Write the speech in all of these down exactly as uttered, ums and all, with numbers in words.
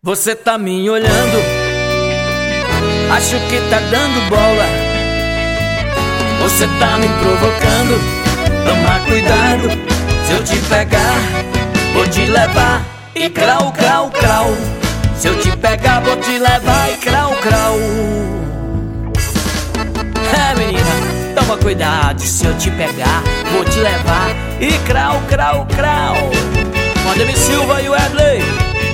Você tá me olhando, acho que tá dando bola. Você tá me provocando, toma cuidado. Se eu te pegar, vou te levar e crau, crau, crau. Se eu te pegar, vou te levar e crau, crau. É, menina, toma cuidado. Se eu te pegar, vou te levar e crau, crau, crau. Manda-me Silva e Wesley.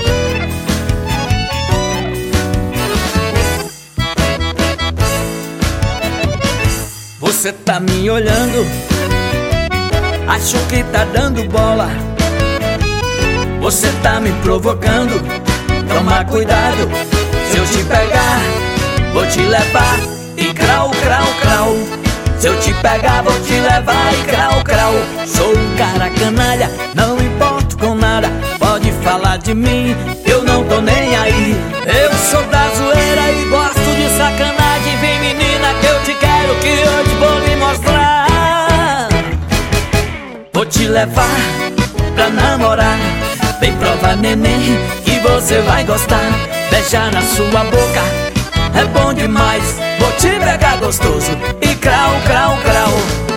Você tá me olhando, acho que tá dando bola. Você tá me provocando, toma cuidado. Se eu te pegar, vou te levar e crau, crau, crau. Se eu te pegar, vou te levar e crau, crau. Sou um cara canalha, não importo com nada. Pode falar de mim, eu não tô nem aí. Eu sou da zoeira e gosto de sacanagem. Vem, menina, que eu te quero, que hoje vou lhe mostrar. Vou te levar pra namorar. Vem provar, neném, que você vai gostar. Beijar na sua boca é bom demais. Vou te pegar gostoso e crau, crau, crau.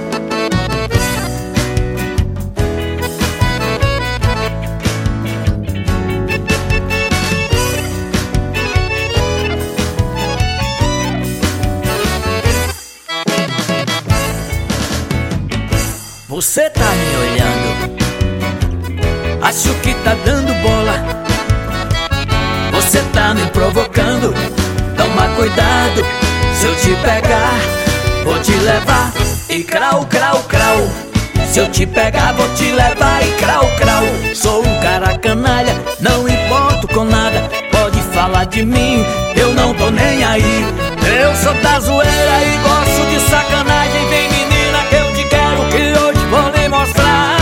Você tá me olhando, acho que tá dando bola. Você tá me provocando, toma cuidado. Se eu te pegar, vou te levar e crau, crau, crau. Se eu te pegar, vou te levar e crau, crau. Sou um cara canalha, não importo com nada. Pode falar de mim, eu não tô nem aí. Eu sou da zoeira e gosto de sacanagem. Vem, menina, que eu te quero, que hoje vou lhe mostrar.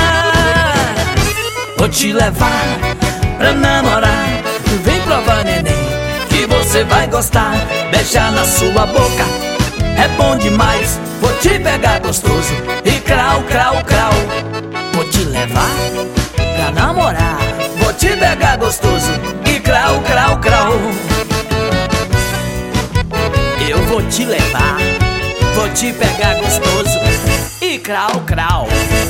Vou te levar pra namorar. Vem provar, neném, que você vai gostar. Beijar na sua boca é bom demais. Vou te pegar gostoso e crau, crau, crau. Vou te levar pra namorar. Vou te pegar gostoso e crau, crau, crau. Eu vou te levar, vou te pegar gostoso e crau, crau.